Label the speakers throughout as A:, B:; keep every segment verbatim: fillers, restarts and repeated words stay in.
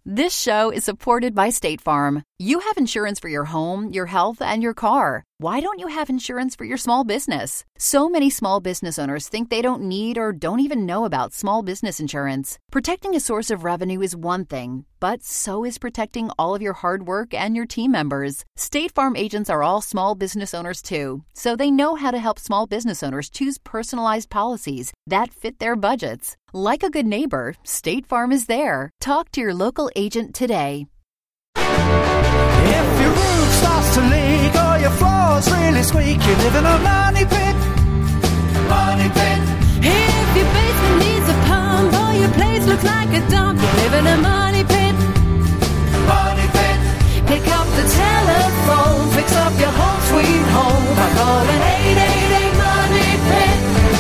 A: This show is supported by State Farm. You have insurance for your home, your health, and your car. Why don't you have insurance for your small business? So many small business owners think they don't need or don't even know about small business insurance. Protecting a source of revenue is one thing, but so is protecting all of your hard work and your team members. State Farm agents are all small business owners too, so they know how to help small business owners choose personalized policies that fit their budgets. Like a good neighbor, State Farm is there. Talk to your local agent today.
B: If your roof starts to leak or your floor's really squeak, you live in a money pit. Money pit.
C: If your basement needs a pump or your place looks like a dump, you live in a money pit.
B: Money pit.
C: Pick up the telephone, fix up your home sweet home by calling eight eight eight money pit.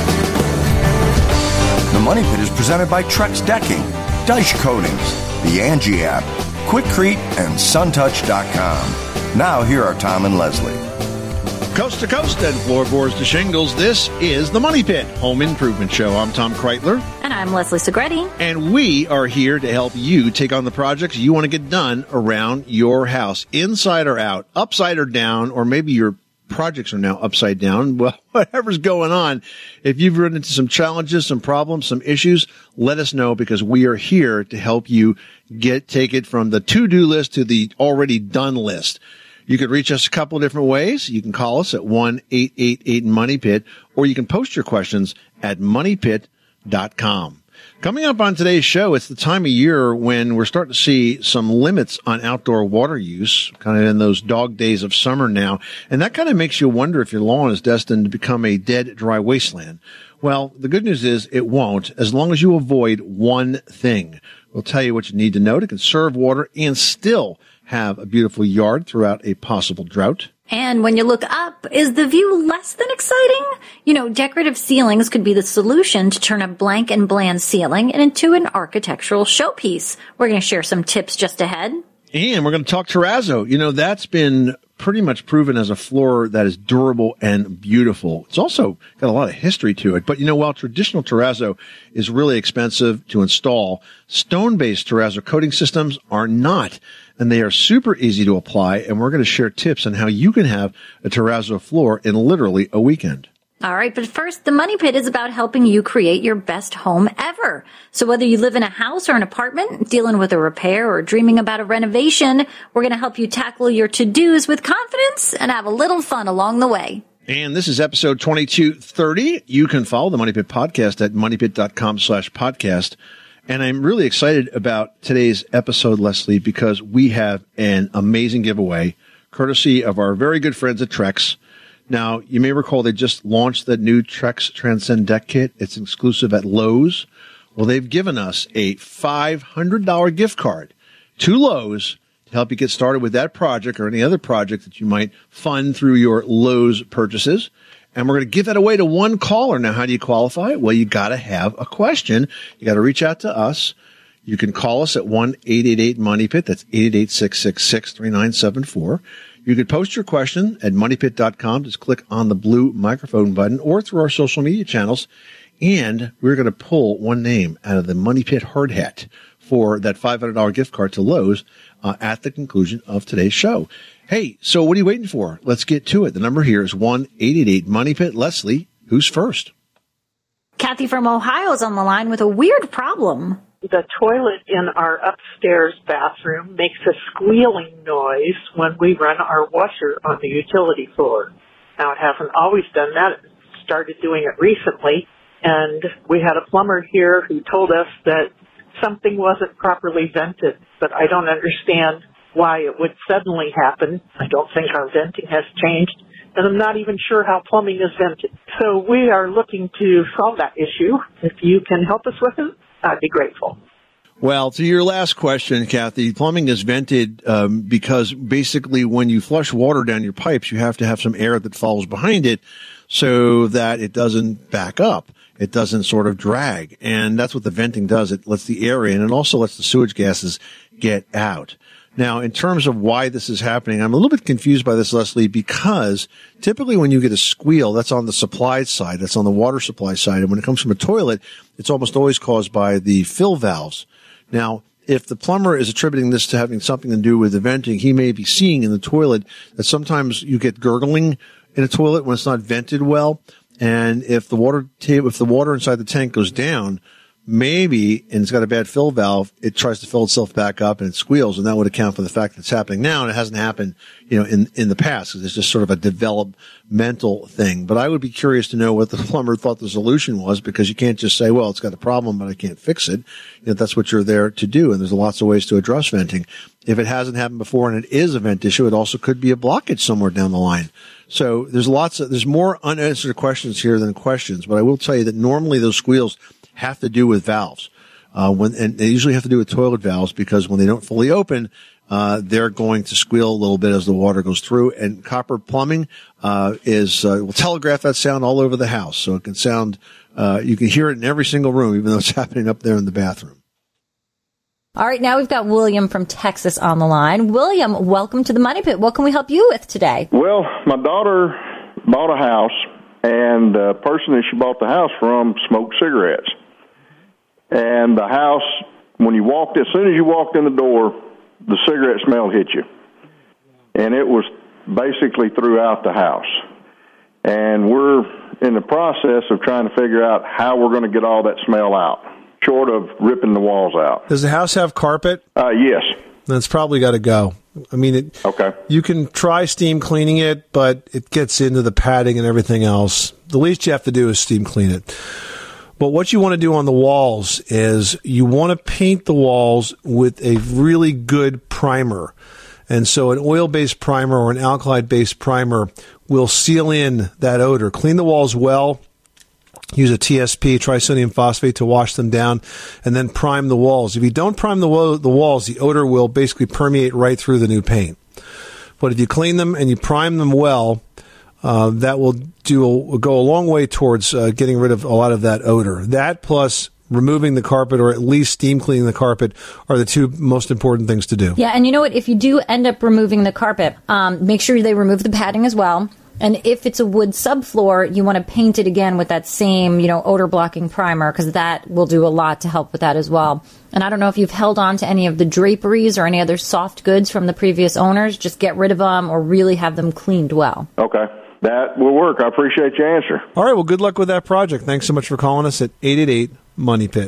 D: The Money Pit is presented by Trex Decking, Dyche Coatings, the Angie app, Quikrete, and Suntouch dot com. Now here are Tom and Leslie.
E: Coast to coast and floorboards to shingles, this is the Money Pit Home Improvement Show. I'm Tom Kreitler.
F: And I'm Leslie Segretti.
E: And we are here to help you take on the projects you want to get done around your house, inside or out, upside or down, or maybe your projects are now upside down. Well, whatever's going on, if you've run into some challenges, some problems, some issues, let us know, because we are here to help you get take it from the to-do list to the already done list. You can reach us a couple of different ways. You can call us at one eight eight eight money pit, or you can post your questions at money pit dot com. Coming up on today's show, it's the time of year when we're starting to see some limits on outdoor water use, kind of in those dog days of summer now. And that kind of makes you wonder if your lawn is destined to become a dead, dry wasteland. Well, the good news is it won't, as long as you avoid one thing. We'll tell you what you need to know to conserve water and still have a beautiful yard throughout a possible drought.
F: And when you look up, is the view less than exciting? You know, decorative ceilings could be the solution to turn a blank and bland ceiling into an architectural showpiece. We're going to share some tips just ahead.
E: And we're going to talk terrazzo. You know, that's been pretty much proven as a floor that is durable and beautiful. It's also got a lot of history to it. But, you know, while traditional terrazzo is really expensive to install, stone-based terrazzo coating systems are not. And they are super easy to apply, and we're going to share tips on how you can have a terrazzo floor in literally a weekend.
F: All right, but first, the Money Pit is about helping you create your best home ever. So whether you live in a house or an apartment, dealing with a repair, or dreaming about a renovation, we're going to help you tackle your to-dos with confidence and have a little fun along the way.
E: And this is episode twenty-two thirty. You can follow the Money Pit podcast at money pit dot com slash podcast. And I'm really excited about today's episode, Leslie, because we have an amazing giveaway, courtesy of our very good friends at Trex. Now, you may recall they just launched the new Trex Transcend Deck Kit. It's exclusive at Lowe's. Well, they've given us a five hundred dollars gift card to Lowe's to help you get started with that project or any other project that you might fund through your Lowe's purchases. And we're going to give that away to one caller. Now, how do you qualify? Well, you got to have a question. You got to reach out to us. You can call us at one eight eight eight money pit. That's eight eight eight, six six six, three nine seven four. You can post your question at money pit dot com. Just click on the blue microphone button or through our social media channels. And we're going to pull one name out of the Money Pit hard hat for that five hundred dollars gift card to Lowe's uh, at the conclusion of today's show. Hey, so what are you waiting for? Let's get to it. The number here is one eight eight eight money pit. Leslie, who's first?
F: Kathy from Ohio is on the line with a weird problem.
G: The toilet in our upstairs bathroom makes a squealing noise when we run our washer on the utility floor. Now, it hasn't always done that. It started doing it recently, and we had a plumber here who told us that something wasn't properly vented, but I don't understand why it would suddenly happen. I don't think our venting has changed, and I'm not even sure how plumbing is vented. So we are looking to solve that issue. If you can help us with it, I'd be grateful.
E: Well, to your last question, Kathy, plumbing is vented um, because basically when you flush water down your pipes, you have to have some air that falls behind it so that it doesn't back up. It doesn't sort of drag. And that's what the venting does. It lets the air in and also lets the sewage gases get out. Now, in terms of why this is happening, I'm a little bit confused by this, Leslie, because typically when you get a squeal, that's on the supply side. That's on the water supply side. And when it comes from a toilet, it's almost always caused by the fill valves. Now, if the plumber is attributing this to having something to do with the venting, he may be seeing in the toilet that sometimes you get gurgling in a toilet when it's not vented well. And if the water table, if the water inside the tank goes down, maybe, and it's got a bad fill valve, it tries to fill itself back up and it squeals, and that would account for the fact that it's happening now, and it hasn't happened, you know, in, in the past, because it's just sort of a developmental thing. But I would be curious to know what the plumber thought the solution was, because you can't just say, well, it's got a problem, but I can't fix it. You know, that's what you're there to do, and there's lots of ways to address venting. If it hasn't happened before and it is a vent issue, it also could be a blockage somewhere down the line. So there's lots of, there's more unanswered questions here than questions, but I will tell you that normally those squeals have to do with valves. Uh, when, and they usually have to do with toilet valves, because when they don't fully open, uh, they're going to squeal a little bit as the water goes through. And copper plumbing, uh, is, uh, will telegraph that sound all over the house. So it can sound, uh, you can hear it in every single room, even though it's happening up there in the bathroom.
F: All right, now we've got William from Texas on the line. William, welcome to the Money Pit. What can we help you with today?
H: Well, my daughter bought a house, and the person that she bought the house from smoked cigarettes. And the house, when you walked, as soon as you walked in the door, the cigarette smell hit you. And it was basically throughout the house. And we're in the process of trying to figure out how we're going to get all that smell out, short of ripping the walls out.
E: Does the house have carpet?
H: Uh, yes.
E: That's probably got to go. I mean, it,
H: okay.
E: You can try steam cleaning it, but it gets into the padding and everything else. The least you have to do is steam clean it. But what you want to do on the walls is you want to paint the walls with a really good primer. And so an oil-based primer or an alkali-based primer will seal in that odor. Clean the walls well. Use a T S P, trisodium phosphate, to wash them down, and then prime the walls. If you don't prime the, wo- the walls, the odor will basically permeate right through the new paint. But if you clean them and you prime them well, uh, that will do a, go a long way towards uh, getting rid of a lot of that odor. That plus removing the carpet, or at least steam cleaning the carpet, are the two most important things to do.
F: Yeah, and you know what? If you do end up removing the carpet, um, make sure they remove the padding as well. And if it's a wood subfloor, you want to paint it again with that same, you know, odor-blocking primer, because that will do a lot to help with that as well. And I don't know if you've held on to any of the draperies or any other soft goods from the previous owners. Just get rid of them, or really have them cleaned well.
H: Okay. That will work. I appreciate your answer.
E: All right. Well, good luck with that project. Thanks so much for calling us at eight eight eight, MONEY PIT.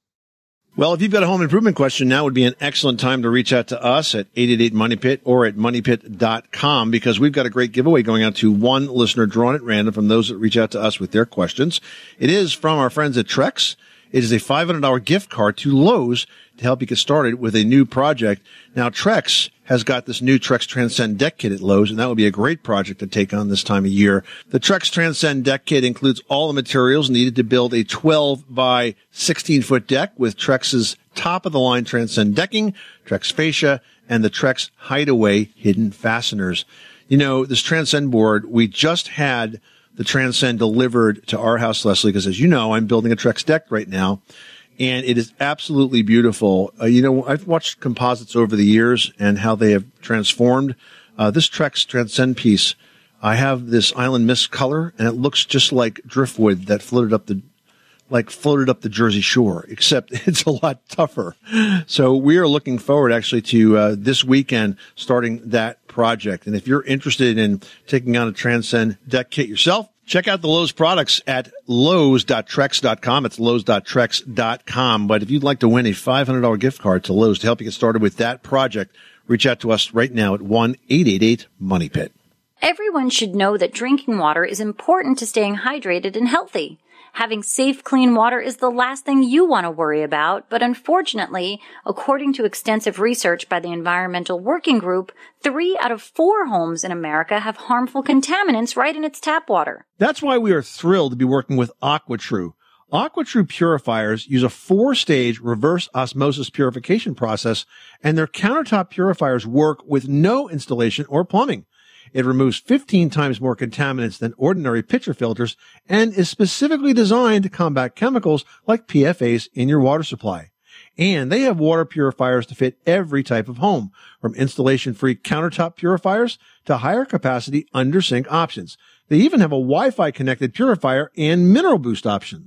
E: Well, if you've got a home improvement question, now would be an excellent time to reach out to us at eight eight eight, MONEY PIT or at money pit dot com, because we've got a great giveaway going out to one listener drawn at random from those that reach out to us with their questions. It is from our friends at Trex. It is a five hundred dollars gift card to Lowe's to help you get started with a new project. Now, Trex has got this new Trex Transcend Deck Kit at Lowe's, and that would be a great project to take on this time of year. The Trex Transcend Deck Kit includes all the materials needed to build a twelve by sixteen foot deck with Trex's top-of-the-line Transcend decking, Trex fascia, and the Trex Hideaway hidden fasteners. You know, this Transcend board, we just had the Transcend delivered to our house, Leslie, because as you know, I'm building a Trex deck right now. And it is absolutely beautiful. Uh, you know, I've watched composites over the years and how they have transformed. Uh, this Trex Transcend piece, I have this Island Mist color, and it looks just like driftwood that floated up the, like floated up the Jersey Shore, except it's a lot tougher. So we are looking forward actually to uh, this weekend starting that project. And if you're interested in taking on a Transcend deck kit yourself, check out the Lowe's products at lowes dot trex dot com. It's lowes dot trex dot com. But if you'd like to win a five hundred dollars gift card to Lowe's to help you get started with that project, reach out to us right now at one eight eight eight, MONEY PIT.
F: Everyone should know that drinking water is important to staying hydrated and healthy. Having safe, clean water is the last thing you want to worry about, but unfortunately, according to extensive research by the Environmental Working Group, three out of four homes in America have harmful contaminants right in its tap water.
E: That's why we are thrilled to be working with AquaTrue. AquaTrue purifiers use a four-stage reverse osmosis purification process, and their countertop purifiers work with no installation or plumbing. It removes fifteen times more contaminants than ordinary pitcher filters and is specifically designed to combat chemicals like P F As in your water supply. And they have water purifiers to fit every type of home, from installation-free countertop purifiers to higher capacity under-sink options. They even have a Wi-Fi connected purifier and mineral boost options.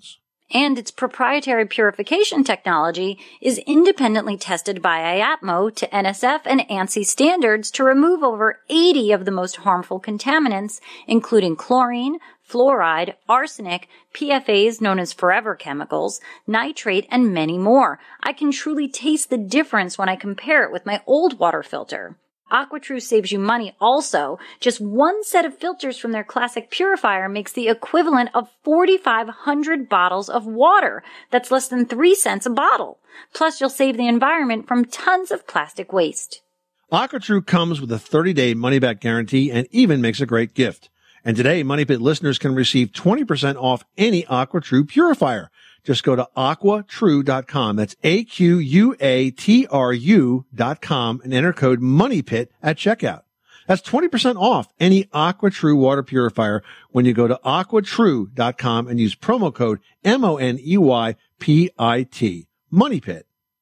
F: and its proprietary purification technology is independently tested by I A T M O to N S F and ANSI standards to remove over eighty of the most harmful contaminants, including chlorine, fluoride, arsenic, P F As known as forever chemicals, nitrate, and many more. I can truly taste the difference when I compare it with my old water filter. AquaTrue saves you money also. Just one set of filters from their classic purifier makes the equivalent of forty-five hundred bottles of water. That's less than three cents a bottle. Plus, you'll save the environment from tons of plastic waste.
E: AquaTrue comes with a thirty-day money-back guarantee and even makes a great gift. And today, Money Pit listeners can receive twenty percent off any AquaTrue purifier. Just go to aqua true dot com. That's A Q U A T R U dot com and enter code MONEYPIT at checkout. That's twenty percent off any AquaTrue water purifier when you go to aqua true dot com and use promo code M O N E Y P I T. MONEYPIT.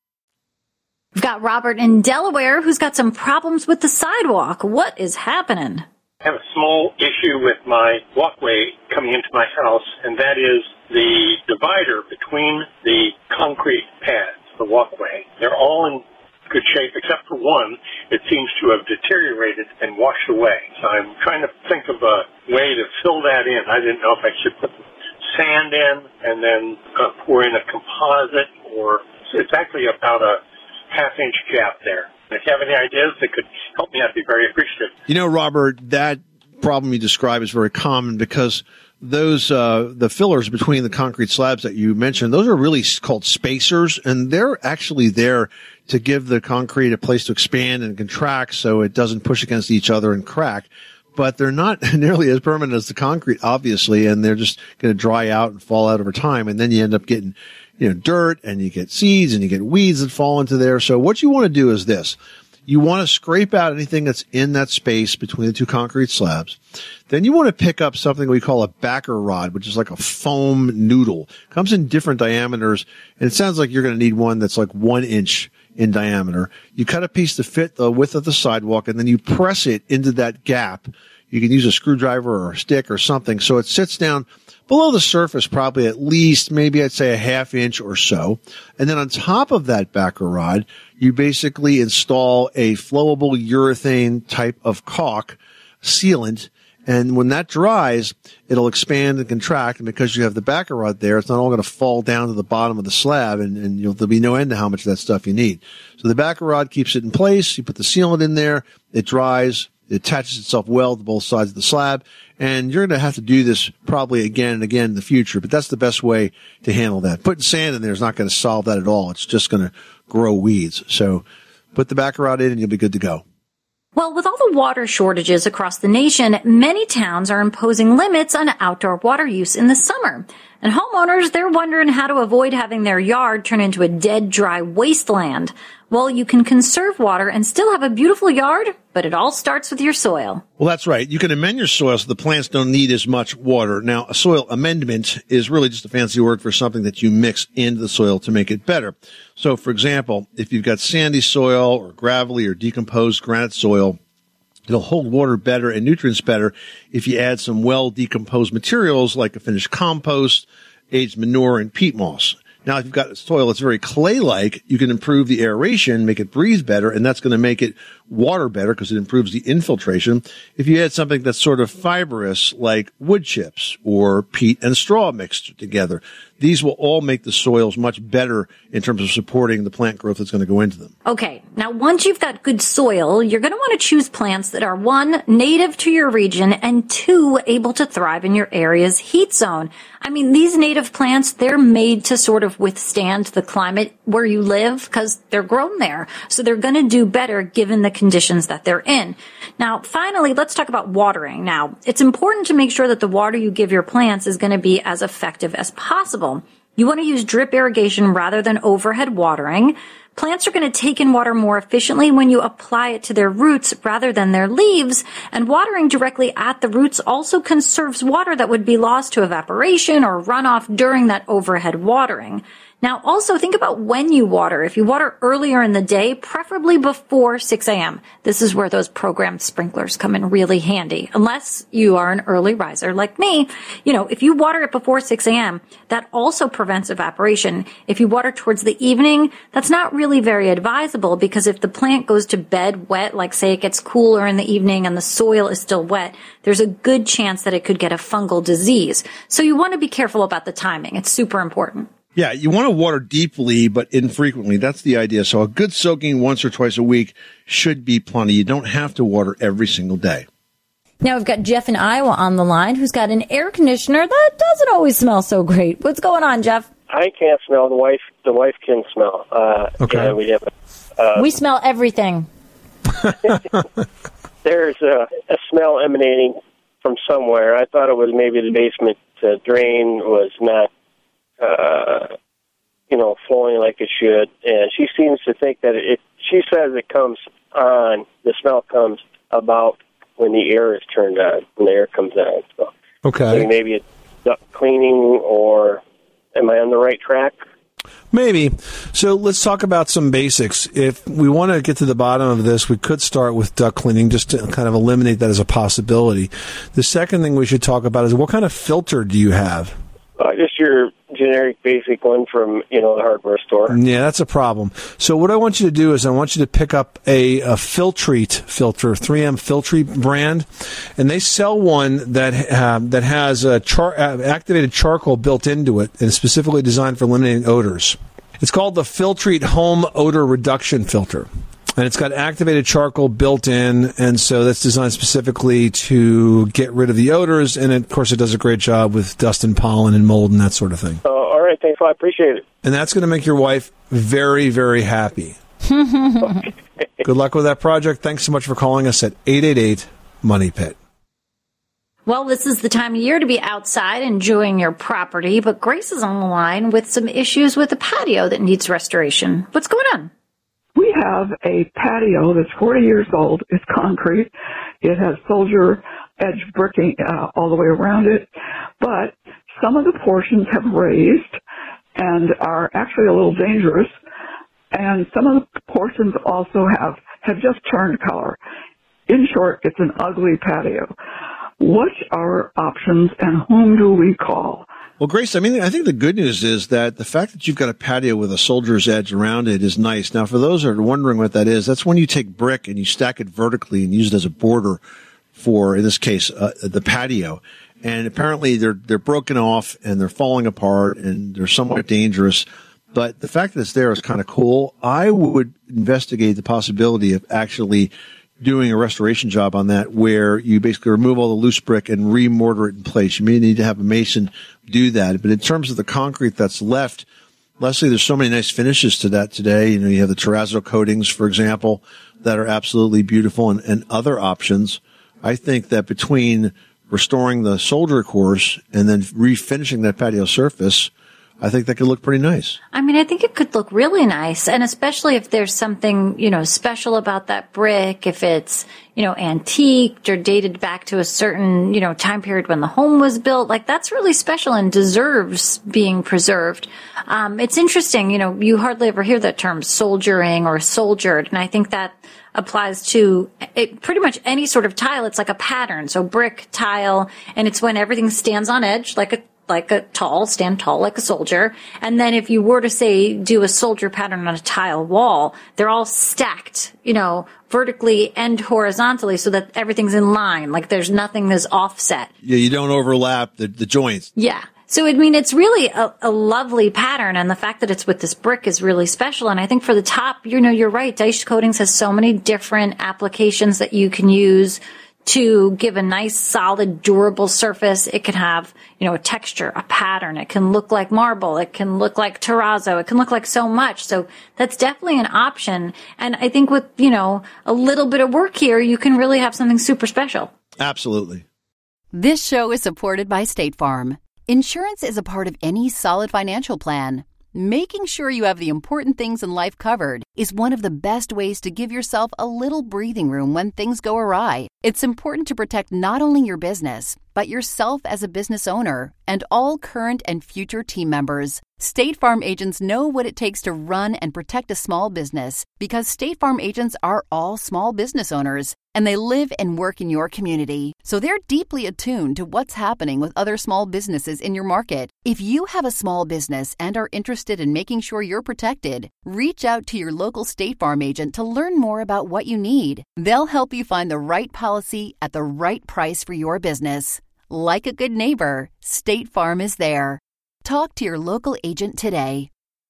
F: We've got Robert in Delaware who's got some problems with the sidewalk. What is happening?
I: I have a small issue with my walkway coming into my house, and that is the divider between the concrete pads, the walkway. They're all in good shape except for one. It seems to have deteriorated and washed away. So I'm trying to think of a way to fill that in. I didn't know if I should put sand in and then uh, pour in a composite, or so it's actually about a half-inch gap there. If you have any ideas that could help me, I'd be very appreciative.
E: You know, Robert, that problem you describe is very common because those, uh, the fillers between the concrete slabs that you mentioned, those are really called spacers, and they're actually there to give the concrete a place to expand and contract so it doesn't push against each other and crack. But they're not nearly as permanent as the concrete, obviously, and they're just going to dry out and fall out over time. And then you end up getting, you know, dirt, and you get seeds, and you get weeds that fall into there. So what you want to do is this. You want to scrape out anything that's in that space between the two concrete slabs. Then you want to pick up something we call a backer rod, which is like a foam noodle. Comes in different diameters, and it sounds like you're going to need one that's like one inch in diameter. You cut a piece to fit the width of the sidewalk, and then you press it into that gap. You can use a screwdriver or a stick or something so it sits down below the surface, probably at least, maybe I'd say a half inch or so. And then on top of that backer rod, you basically install a flowable urethane type of caulk sealant. And when that dries, it'll expand and contract. And because you have the backer rod there, it's not all going to fall down to the bottom of the slab, and, and you'll, there'll be no end to how much of that stuff you need. So the backer rod keeps it in place. You put the sealant in there. It dries. It attaches itself well to both sides of the slab. And you're going to have to do this probably again and again in the future, but that's the best way to handle that. Putting sand in there is not going to solve that at all. It's just going to grow weeds. So put the backer rod in and you'll be good to go.
F: Well, with all the water shortages across the nation, many towns are imposing limits on outdoor water use in the summer. And homeowners, they're wondering how to avoid having their yard turn into a dead, dry wasteland. Well, you can conserve water and still have a beautiful yard, but it all starts with your soil.
E: Well, that's right. You can amend your soil so the plants don't need as much water. Now, a soil amendment is really just a fancy word for something that you mix into the soil to make it better. So, for example, if you've got sandy soil or gravelly or decomposed granite soil, it'll hold water better and nutrients better if you add some well-decomposed materials like a finished compost, aged manure, and peat moss. Now, if you've got soil that's very clay-like, you can improve the aeration, make it breathe better, and that's going to make it water better because it improves the infiltration. If you add something that's sort of fibrous, like wood chips or peat and straw mixed together, these will all make the soils much better in terms of supporting the plant growth that's going to go into them.
F: Okay, now once you've got good soil, you're going to want to choose plants that are, one, native to your region, and two, able to thrive in your area's heat zone. I mean, these native plants, they're made to sort of withstand the climate where you live because they're grown there. So they're going to do better given the conditions that they're in. Now, finally, let's talk about watering. Now, it's important to make sure that the water you give your plants is going to be as effective as possible. You want to use drip irrigation rather than overhead watering. Plants are going to take in water more efficiently when you apply it to their roots rather than their leaves, and watering directly at the roots also conserves water that would be lost to evaporation or runoff during that overhead watering. Now, also think about when you water. If you water earlier in the day, preferably before six a.m., this is where those programmed sprinklers come in really handy. Unless you are an early riser like me, you know, if you water it before six a.m., that also prevents evaporation. If you water towards the evening, that's not really very advisable, because if the plant goes to bed wet, like say it gets cooler in the evening and the soil is still wet, there's a good chance that it could get a fungal disease. So you want to be careful about the timing. It's super important.
E: Yeah, you want to water deeply, but infrequently. That's the idea. So a good soaking once or twice a week should be plenty. You don't have to water every single day.
F: Now we've got Jeff in Iowa on the line, who's got an air conditioner that doesn't always smell so great. What's going on, Jeff?
J: I can't smell. The wife, the wife can smell. Uh,
E: okay.
J: Yeah, we have. Uh,
F: we smell everything.
J: There's a, a smell emanating from somewhere. I thought it was maybe the basement uh, drain was not, uh, you know, flowing like it should. And she seems to think that it, she says it comes on, the smell comes about when the air is turned on, when the air comes on. So
E: okay.
J: Maybe it's duct cleaning, or am I on the right track?
E: Maybe. So let's talk about some basics. If we want to get to the bottom of this, we could start with duct cleaning just to kind of eliminate that as a possibility. The second thing we should talk about is, what kind of filter do you have?
J: Uh, just your generic basic one from, you know, the hardware store.
E: Yeah, that's a problem. So what I want you to do is I want you to pick up a, a Filtrete filter, three M Filtrete brand, and they sell one that uh, that has a char- uh, activated charcoal built into it, and specifically designed for eliminating odors. It's called the Filtrete Home Odor Reduction Filter. And it's got activated charcoal built in, and so that's designed specifically to get rid of the odors, and it, of course it does a great job with dust and pollen and mold and that sort of thing.
J: Uh, all right, thanks. I appreciate it.
E: And that's going to make your wife very, very happy. Good luck with that project. Thanks so much for calling us at eight eight eight, money pit.
F: Well, this is the time of year to be outside enjoying your property, but Grace is on the line with some issues with a patio that needs restoration. What's going on?
K: We have a patio that's forty years old. It's concrete. It has soldier edge bricking uh, all the way around it. But some of the portions have raised and are actually a little dangerous. And some of the portions also have, have just turned color. In short, it's an ugly patio. What are our options, and whom do we call?
E: Well, Grace, I mean, I think the good news is that the fact that you've got a patio with a soldier's edge around it is nice. Now, for those that are wondering what that is, that's when you take brick and you stack it vertically and use it as a border for, in this case, uh, the patio. And apparently they're they're broken off and they're falling apart and they're somewhat dangerous. But the fact that it's there is kind of cool. I would investigate the possibility of actually doing a restoration job on that, where you basically remove all the loose brick and remortar it in place. You may need to have a mason do that. But in terms of the concrete that's left, Leslie, there's so many nice finishes to that today. You know, you have the terrazzo coatings, for example, that are absolutely beautiful, and, and other options. I think that between restoring the soldier course and then refinishing that patio surface, I think that could look pretty nice.
F: I mean, I think it could look really nice, and especially if there's something, you know, special about that brick, if it's, you know, antiqued or dated back to a certain, you know, time period when the home was built. Like, that's really special and deserves being preserved. Um, it's interesting, you know, you hardly ever hear that term soldiering or soldiered, and I think that applies to it, pretty much any sort of tile. It's like a pattern. So brick, tile, and it's when everything stands on edge, like a like a tall, stand tall like a soldier. And then if you were to say do a soldier pattern on a tile wall, they're all stacked, you know, vertically and horizontally so that everything's in line. Like there's nothing that's offset.
E: Yeah, you don't overlap the, the joints.
F: Yeah. So, I mean, it's really a, a lovely pattern, and the fact that it's with this brick is really special. And I think for the top, you know, you're right. Dice Coatings has so many different applications that you can use to give a nice, solid, durable surface. It can have, you know, a texture, a pattern. It can look like marble. It can look like terrazzo. It can look like so much. So that's definitely an option. And I think with, you know, a little bit of work here, you can really have something super special.
E: Absolutely.
A: This show is supported by State Farm. Insurance is a part of any solid financial plan. Making sure you have the important things in life covered is one of the best ways to give yourself a little breathing room when things go awry. It's important to protect not only your business, but yourself as a business owner and all current and future team members. State Farm agents know what it takes to run and protect a small business because State Farm agents are all small business owners and they live and work in your community. So they're deeply attuned to what's happening with other small businesses in your market. If you have a small business and are interested in making sure you're protected, reach out to your local State Farm agent to learn more about what you need. They'll help you find the right policy at the right price for your business. Like a good neighbor, State Farm is there. Talk to your local agent today.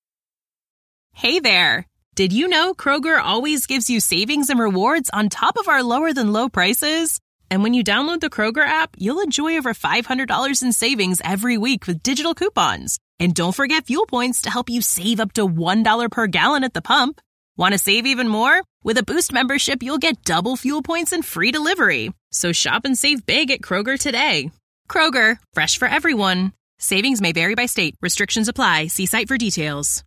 L: Hey there! Did you know Kroger always gives you savings and rewards on top of our lower-than-low prices? And when you download the Kroger app, you'll enjoy over five hundred dollars in savings every week with digital coupons. And don't forget fuel points to help you save up to one dollar per gallon at the pump. Want to save even more? With a Boost membership, you'll get double fuel points and free delivery. So shop and save big at Kroger today. Kroger, fresh for everyone. Savings may vary by state. Restrictions apply. See site for details.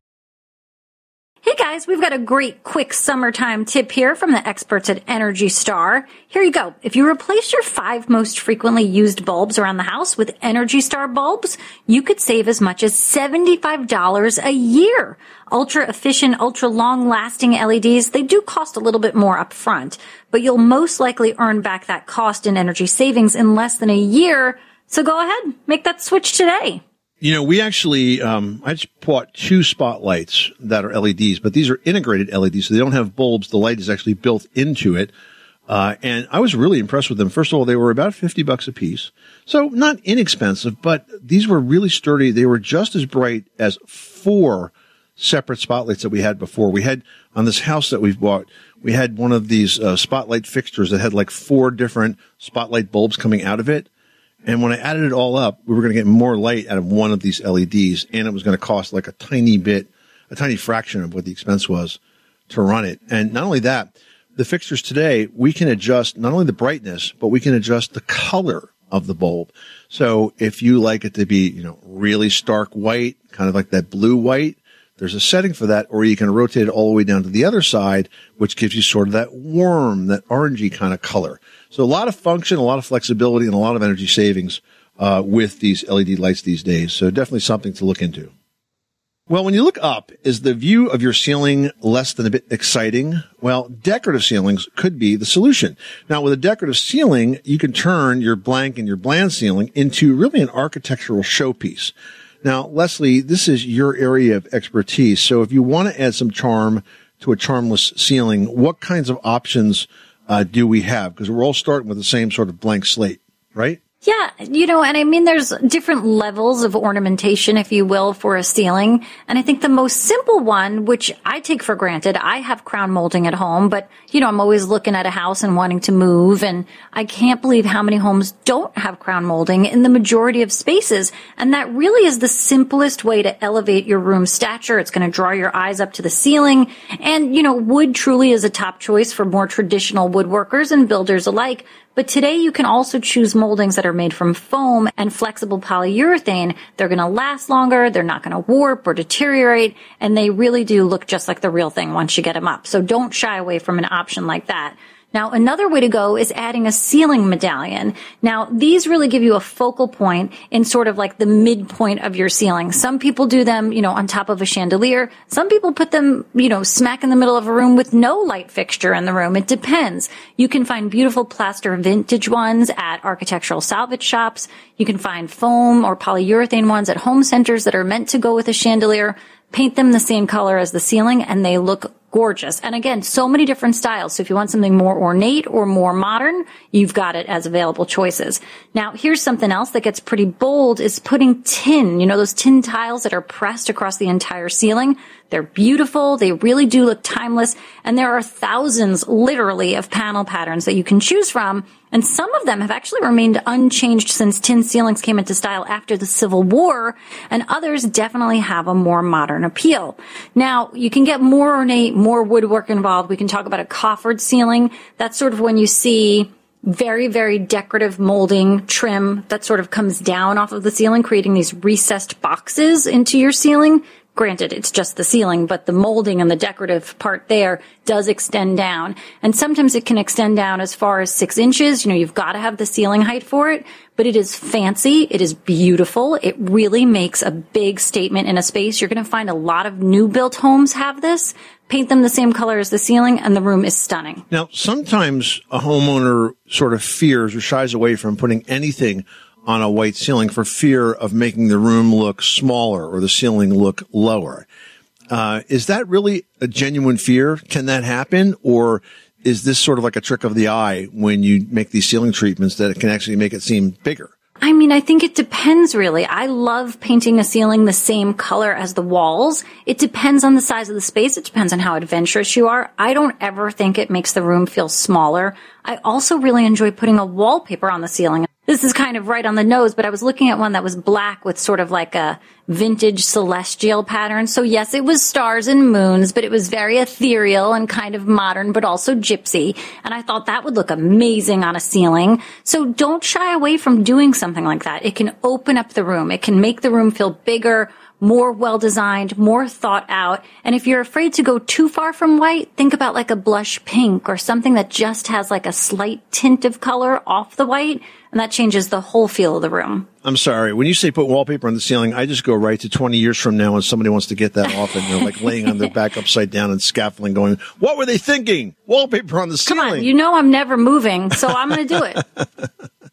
F: Hey guys, we've got a great quick summertime tip here from the experts at Energy Star. Here you go. If you replace your five most frequently used bulbs around the house with Energy Star bulbs, you could save as much as seventy-five dollars a year. Ultra efficient, ultra long lasting L E Ds, they do cost a little bit more up front, but you'll most likely earn back that cost in energy savings in less than a year. So go ahead, make that switch today.
E: You know, we actually, um, I just bought two spotlights that are L E Ds, but these are integrated L E Ds, so they don't have bulbs. The light is actually built into it. Uh, and I was really impressed with them. First of all, they were about fifty bucks a piece. So not inexpensive, but these were really sturdy. They were just as bright as four separate spotlights that we had before. We had on this house that we've bought, we had one of these uh, spotlight fixtures that had like four different spotlight bulbs coming out of it. And when I added it all up, we were going to get more light out of one of these L E Ds, and it was going to cost like a tiny bit, a tiny fraction of what the expense was to run it. And not only that, the fixtures today, we can adjust not only the brightness, but we can adjust the color of the bulb. So if you like it to be, you know, really stark white, kind of like that blue white, there's a setting for that, or you can rotate it all the way down to the other side, which gives you sort of that warm, that orangey kind of color. So a lot of function, a lot of flexibility, and a lot of energy savings uh, with these L E D lights these days. So definitely something to look into. Well, when you look up, is the view of your ceiling less than a bit exciting? Well, decorative ceilings could be the solution. Now, with a decorative ceiling, you can turn your blank and your bland ceiling into really an architectural showpiece. Now, Leslie, this is your area of expertise. So if you want to add some charm to a charmless ceiling, what kinds of options uh, do we have? Because we're all starting with the same sort of blank slate, right?
F: Yeah, you know, and I mean, there's different levels of ornamentation, if you will, for a ceiling. And I think the most simple one, which I take for granted, I have crown molding at home, but, you know, I'm always looking at a house and wanting to move. And I can't believe how many homes don't have crown molding in the majority of spaces. And that really is the simplest way to elevate your room's stature. It's going to draw your eyes up to the ceiling. And, you know, wood truly is a top choice for more traditional woodworkers and builders alike. But today you can also choose moldings that are made from foam and flexible polyurethane. They're going to last longer, they're not going to warp or deteriorate, and they really do look just like the real thing once you get them up. So don't shy away from an option like that. Now, another way to go is adding a ceiling medallion. Now, these really give you a focal point in sort of like the midpoint of your ceiling. Some people do them, you know, on top of a chandelier. Some people put them, you know, smack in the middle of a room with no light fixture in the room. It depends. You can find beautiful plaster vintage ones at architectural salvage shops. You can find foam or polyurethane ones at home centers that are meant to go with a chandelier. Paint them the same color as the ceiling, and they look gorgeous. And again, so many different styles. So if you want something more ornate or more modern, you've got it as available choices. Now, here's something else that gets pretty bold is putting tin, you know, those tin tiles that are pressed across the entire ceiling. They're beautiful. They really do look timeless. And there are thousands, literally, of panel patterns that you can choose from. And some of them have actually remained unchanged since tin ceilings came into style after the Civil War. And others definitely have a more modern appeal. Now, you can get more ornate, more woodwork involved. We can talk about a coffered ceiling. That's sort of when you see very, very decorative molding trim that sort of comes down off of the ceiling, creating these recessed boxes into your ceiling. Granted, it's just the ceiling, but the molding and the decorative part there does extend down. And sometimes it can extend down as far as six inches. You know, you've got to have the ceiling height for it, but it is fancy. It is beautiful. It really makes a big statement in a space. You're going to find a lot of new built homes have this. Paint them the same color as the ceiling, and the room is stunning.
E: Now, sometimes a homeowner sort of fears or shies away from putting anything on a white ceiling for fear of making the room look smaller or the ceiling look lower. Uh, is that really a genuine fear? Can that happen? Or is this sort of like a trick of the eye when you make these ceiling treatments that it can actually make it seem bigger?
F: I mean, I think it depends, really. I love painting a ceiling the same color as the walls. It depends on the size of the space. It depends on how adventurous you are. I don't ever think it makes the room feel smaller. I also really enjoy putting a wallpaper on the ceiling. This is kind of right on the nose, but I was looking at one that was black with sort of like a vintage celestial pattern. So yes, it was stars and moons, but it was very ethereal and kind of modern, but also gypsy. And I thought that would look amazing on a ceiling. So don't shy away from doing something like that. It can open up the room. It can make the room feel bigger, more well-designed, more thought out. And if you're afraid to go too far from white, think about like a blush pink or something that just has like a slight tint of color off the white, and that changes the whole feel of the room.
E: I'm sorry. When you say put wallpaper on the ceiling, I just go right to twenty years from now when somebody wants to get that off and they're like laying on their back upside down and scaffolding going, what were they thinking? Wallpaper on the ceiling.
F: Come on, you know I'm never moving, so I'm going to do it.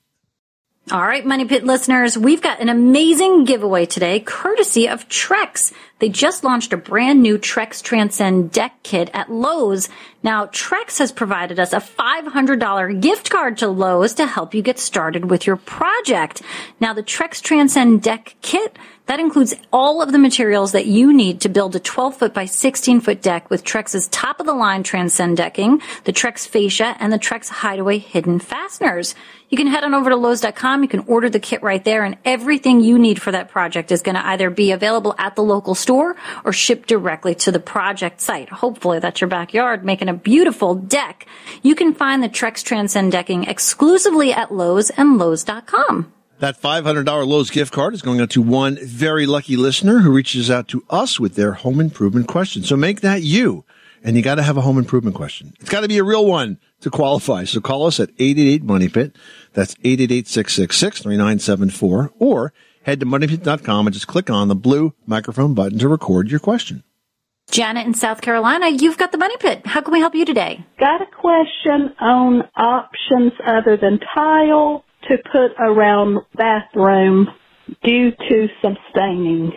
F: All right, Money Pit listeners, we've got an amazing giveaway today, courtesy of Trex. They just launched a brand new Trex Transcend Deck Kit at Lowe's. Now, Trex has provided us a five hundred dollars gift card to Lowe's to help you get started with your project. Now, the Trex Transcend Deck Kit, that includes all of the materials that you need to build a twelve foot by sixteen foot deck with Trex's top-of-the-line Transcend decking, the Trex fascia, and the Trex Hideaway hidden fasteners. You can head on over to Lowe's dot com. You can order the kit right there, and everything you need for that project is going to either be available at the local store or shipped directly to the project site. Hopefully that's your backyard making a beautiful deck. You can find the Trex Transcend decking exclusively at Lowe's and Lowe's dot com.
E: That five hundred dollars Lowe's gift card is going out to one very lucky listener who reaches out to us with their home improvement question. So make that you. And you got to have a home improvement question. It's got to be a real one to qualify. So call us at eight eight eight money pit. That's eight eight eight, six six six, three nine seven four. Or head to money pit dot com and just click on the blue microphone button to record your question.
F: Janet in South Carolina, you've got the Money Pit. How can we help you today?
M: Got a question on options other than tile to put around bathroom due to some staining.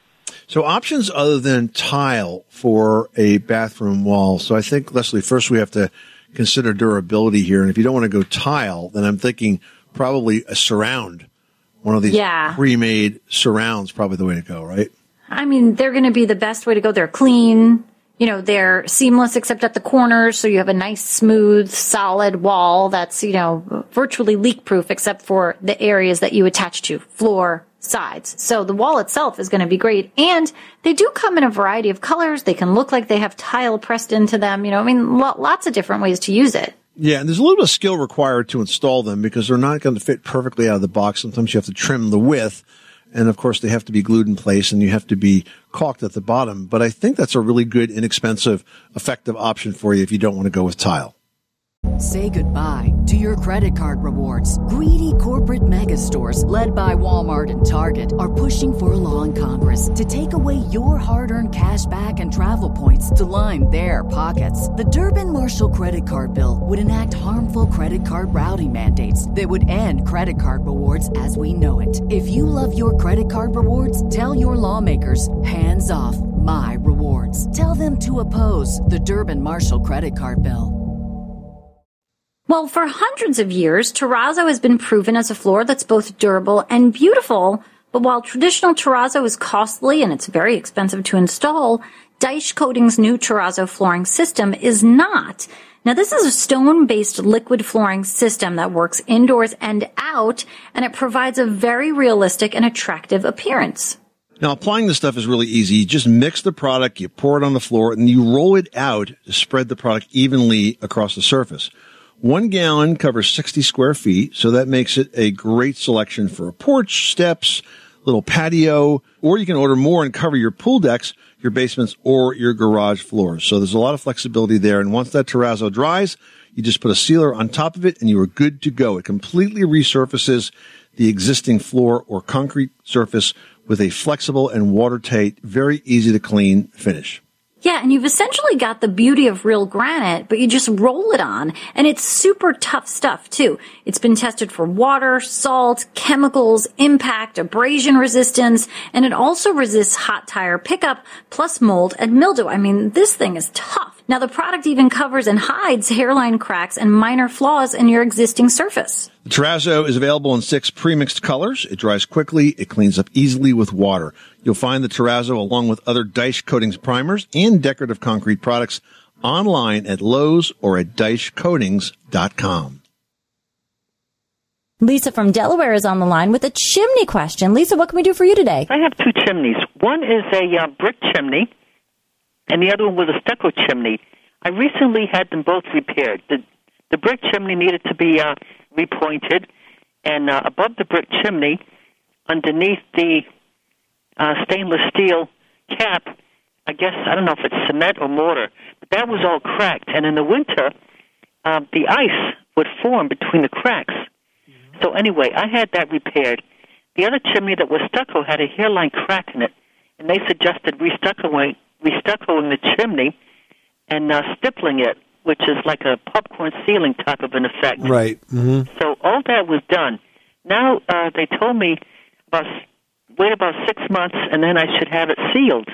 E: So options other than tile for a bathroom wall. So I think, Leslie, first we have to consider durability here. And if you don't want to go tile, then I'm thinking probably a surround. One of these
F: yeah.
E: pre-made surrounds, probably the way to go, right?
F: I mean, they're going to be the best way to go. They're clean. You know, they're seamless except at the corners. So you have a nice, smooth, solid wall that's, you know, virtually leak-proof except for the areas that you attach to, floor, sides. So the wall itself is going to be great. And they do come in a variety of colors. They can look like they have tile pressed into them. You know, I mean, lo- lots of different ways to use it.
E: Yeah, and there's a little bit of skill required to install them because they're not going to fit perfectly out of the box. Sometimes you have to trim the width. And, of course, they have to be glued in place and you have to be caulked at the bottom. But I think that's a really good, inexpensive, effective option for you if you don't want to go with tile.
N: Say goodbye to your credit card rewards. Greedy corporate mega stores, led by Walmart and Target, are pushing for a law in Congress to take away your hard-earned cash back and travel points to line their pockets. The Durbin-Marshall credit card bill would enact harmful credit card routing mandates that would end credit card rewards as we know it. If you love your credit card rewards, tell your lawmakers, hands off my rewards. Tell them to oppose the Durbin-Marshall credit card bill.
F: Well, for hundreds of years, terrazzo has been proven as a floor that's both durable and beautiful. But while traditional terrazzo is costly and it's very expensive to install, Dyche Coating's new terrazzo flooring system is not. Now, this is a stone-based liquid flooring system that works indoors and out, and it provides a very realistic and attractive appearance.
E: Now, applying this stuff is really easy. You just mix the product, you pour it on the floor, and you roll it out to spread the product evenly across the surface. One gallon covers sixty square feet, so that makes it a great selection for a porch, steps, little patio, or you can order more and cover your pool decks, your basements, or your garage floors. So there's a lot of flexibility there. And once that terrazzo dries, you just put a sealer on top of it and you are good to go. It completely resurfaces the existing floor or concrete surface with a flexible and watertight, very easy to clean finish.
F: Yeah, and you've essentially got the beauty of real granite, but you just roll it on, and it's super tough stuff, too. It's been tested for water, salt, chemicals, impact, abrasion resistance, and it also resists hot tire pickup, plus mold and mildew. I mean, this thing is tough. Now, the product even covers and hides hairline cracks and minor flaws in your existing surface.
E: The terrazzo is available in six pre-mixed colors. It dries quickly. It cleans up easily with water. You'll find the terrazzo along with other Daesh Coatings primers and decorative concrete products online at Lowe's or at Daesh Coatings dot com.
O: Lisa from Delaware is on the line with a chimney question. Lisa, what can we do for you today?
P: I have two chimneys. One is a uh, brick chimney, and the other one was a stucco chimney. I recently had them both repaired. The, the brick chimney needed to be uh, repointed, and uh, above the brick chimney, underneath the uh, stainless steel cap, I guess, I don't know if it's cement or mortar, but that was all cracked. And in the winter, uh, the ice would form between the cracks. Mm-hmm. So anyway, I had that repaired. The other chimney that was stucco had a hairline crack in it, and they suggested restuccoing, restuccoing the chimney and uh, stippling it, which is like a popcorn ceiling type of an effect.
Q: Right. Mm-hmm.
P: So all that was done. Now uh, they told me about wait about six months, and then I should have it sealed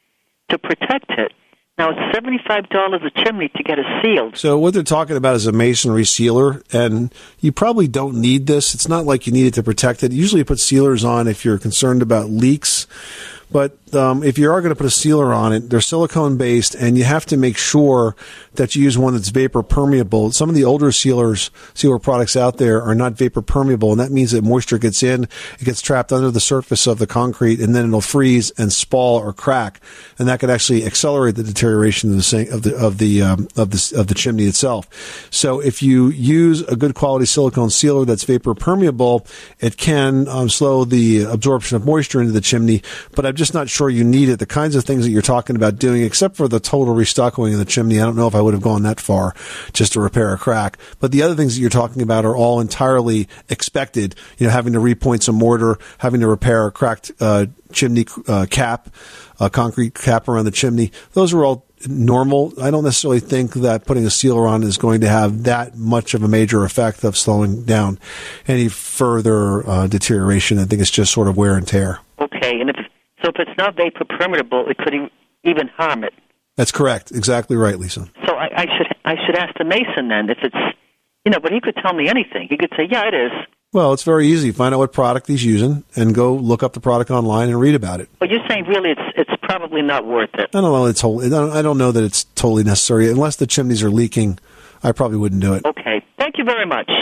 P: to protect it. Now, it's seventy-five dollars a chimney to get it sealed.
Q: So what they're talking about is a masonry sealer, and you probably don't need this. It's not like you need it to protect it. Usually you put sealers on if you're concerned about leaks. But um, if you are going to put a sealer on it, they're silicone-based, and you have to make sure that you use one that's vapor-permeable. Some of the older sealers, sealer products out there are not vapor-permeable, and that means that moisture gets in, it gets trapped under the surface of the concrete, and then it'll freeze and spall or crack, and that could actually accelerate the deterioration of the sink, of the of the um, of the of the chimney itself. So if you use a good quality silicone sealer that's vapor-permeable, it can um, slow the absorption of moisture into the chimney. But I'm just not sure you need it. The kinds of things that you're talking about doing, except for the total restuccoing of the chimney, I don't know if I would have gone that far just to repair a crack. But the other things that you're talking about are all entirely expected. You know, having to repoint some mortar, having to repair a cracked uh, chimney uh, cap, a concrete cap around the chimney. Those are all normal. I don't necessarily think that putting a sealer on is going to have that much of a major effect of slowing down any further uh, deterioration. I think it's just sort of wear and tear.
P: Okay, and if so, if it's not vapor permeable, it could even harm it.
Q: That's correct. Exactly right, Lisa.
P: So I, I should I should ask the mason then if it's, you know, but he could tell me anything. He could say, yeah, it is.
Q: Well, it's very easy. Find out what product he's using and go look up the product online and read about it.
P: But you're saying really it's it's probably not worth it.
Q: I don't know. It's whole, I don't, I don't know that it's totally necessary. Unless the chimneys are leaking, I probably wouldn't do it.
P: Okay. Thank you very much.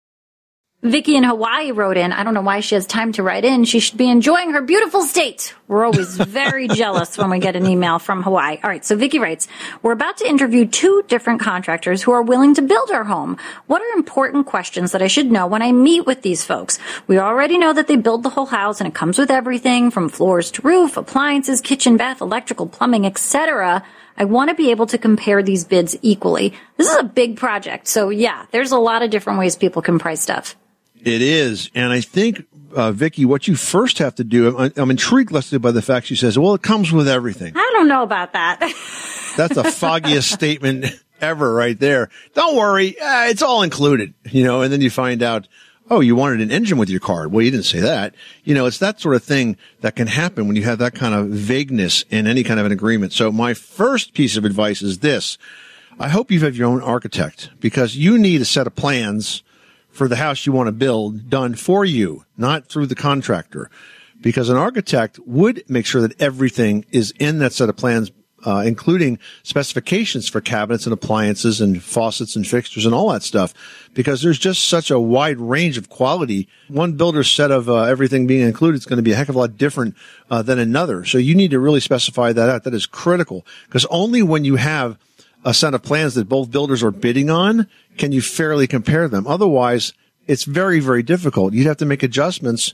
F: Vicky in Hawaii wrote in. I don't know why she has time to write in. She should be enjoying her beautiful state. We're always very jealous when we get an email from Hawaii. All right, so Vicky writes, we're about to interview two different contractors who are willing to build our home. What are important questions that I should know when I meet with these folks? We already know that they build the whole house and it comes with everything from floors to roof, appliances, kitchen, bath, electrical, plumbing, et cetera. I want to be able to compare these bids equally. This is a big project, so yeah, there's a lot of different ways people can price stuff.
E: It is. And I think, uh, Vicky, what you first have to do, I'm, I'm intrigued, Leslie, by the fact she says, well, it comes with everything.
F: I don't know about that.
E: That's the foggiest statement ever right there. Don't worry. Uh, it's all included, you know, and then you find out, oh, you wanted an engine with your car. Well, you didn't say that. You know, it's that sort of thing that can happen when you have that kind of vagueness in any kind of an agreement. So my first piece of advice is this. I hope you have your own architect because you need a set of plans for the house you want to build done for you, not through the contractor. Because an architect would make sure that everything is in that set of plans, uh, including specifications for cabinets and appliances and faucets and fixtures and all that stuff. Because there's just such a wide range of quality. One builder's set of uh, everything being included is going to be a heck of a lot different uh, than another. So you need to really specify that out. That is critical. Because only when you have a set of plans that both builders are bidding on, can you fairly compare them? Otherwise, it's very, very difficult. You'd have to make adjustments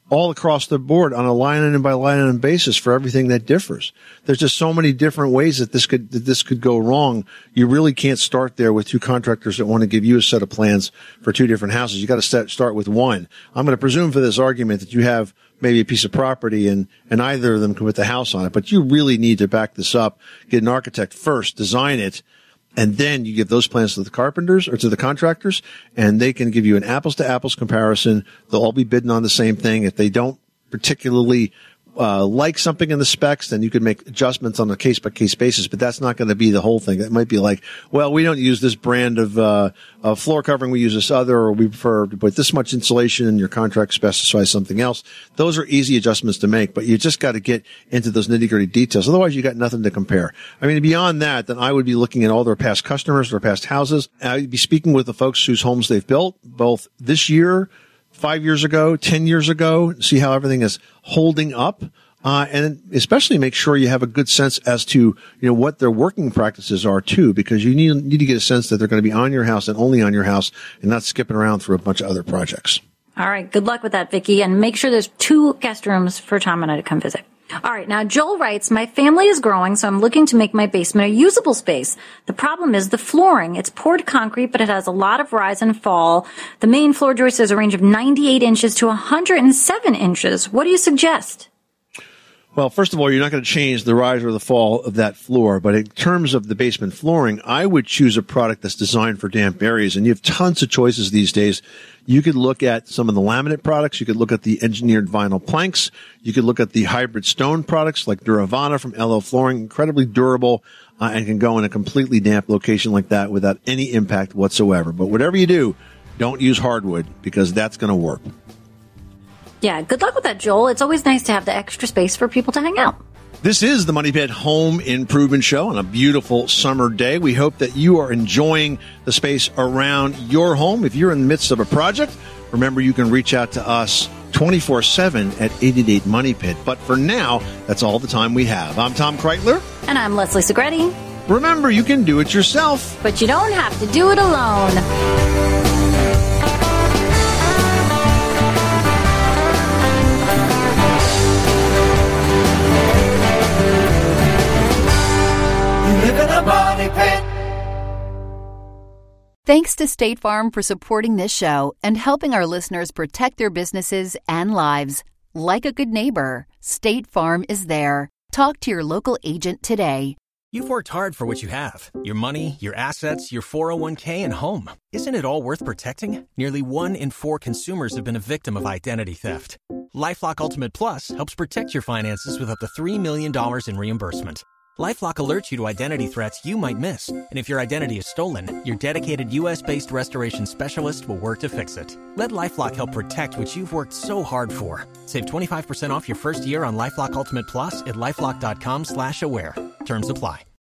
E: all across the board on a line item by line item basis for everything that differs. There's just so many different ways that this could, that this could go wrong. You really can't start there with two contractors that want to give you a set of plans for two different houses. You got to start, start with one. I'm going to presume for this argument that you have maybe a piece of property and, and either of them can put the house on it, but you really need to back this up, get an architect first, design it, and then you give those plans to the carpenters or to the contractors, and they can give you an apples to apples comparison. They'll all be bidding on the same thing. If they don't particularly uh, like something in the specs, then you can make adjustments on a case by case basis, but that's not going to be the whole thing. That might be like, well, we don't use this brand of, uh, of floor covering. We use this other, or we prefer to put this much insulation and your contract specifies something else. Those are easy adjustments to make, but you just got to get into those nitty gritty details. Otherwise, you got nothing to compare. I mean, beyond that, then I would be looking at all their past customers, their past houses. I'd be speaking with the folks whose homes they've built both this year, five years ago, ten years ago, see how everything is holding up. Uh, and especially make sure you have a good sense as to, you know, what their working practices are too, because you need, need to get a sense that they're going to be on your house and only on your house and not skipping around through a bunch of other projects.
F: All right. Good luck with that, Vicki. And make sure there's two guest rooms for Tom and I to come visit. All right. Now, Joel writes, my family is growing, so I'm looking to make my basement a usable space. The problem is the flooring. It's poured concrete, but it has a lot of rise and fall. The main floor joist has a range of ninety-eight inches to one hundred seven inches. What do you suggest?
E: Well, first of all, you're not going to change the rise or the fall of that floor. But in terms of the basement flooring, I would choose a product that's designed for damp areas. And you have tons of choices these days. You could look at some of the laminate products. You could look at the engineered vinyl planks. You could look at the hybrid stone products like Duravana from L O Flooring, incredibly durable, uh, and can go in a completely damp location like that without any impact whatsoever. But whatever you do, don't use hardwood because that's going to work.
F: Yeah, good luck with that, Joel. It's always nice to have the extra space for people to hang out.
E: This is the Money Pit Home Improvement Show on a beautiful summer day. We hope that you are enjoying the space around your home. If you're in the midst of a project, remember you can reach out to us twenty-four seven at eight eight eight Money Pit. But for now, that's all the time we have. I'm Tom Kreitler.
F: And I'm Leslie Segretti.
E: Remember, you can do it yourself.
F: But you don't have to do it alone.
B: Money Pit.
A: Thanks to State Farm for supporting this show and helping our listeners protect their businesses and lives. Like a good neighbor, State Farm is there. Talk to your local agent today.
R: You've worked hard for what you have. Your money, your assets, your four oh one k, and home. Isn't it all worth protecting? Nearly one in four consumers have been a victim of identity theft. LifeLock Ultimate Plus helps protect your finances with up to three million dollars in reimbursement. LifeLock alerts you to identity threats you might miss. And if your identity is stolen, your dedicated U S based restoration specialist will work to fix it. Let LifeLock help protect what you've worked so hard for. Save twenty-five percent off your first year on LifeLock Ultimate Plus at LifeLock.com slash aware. Terms apply.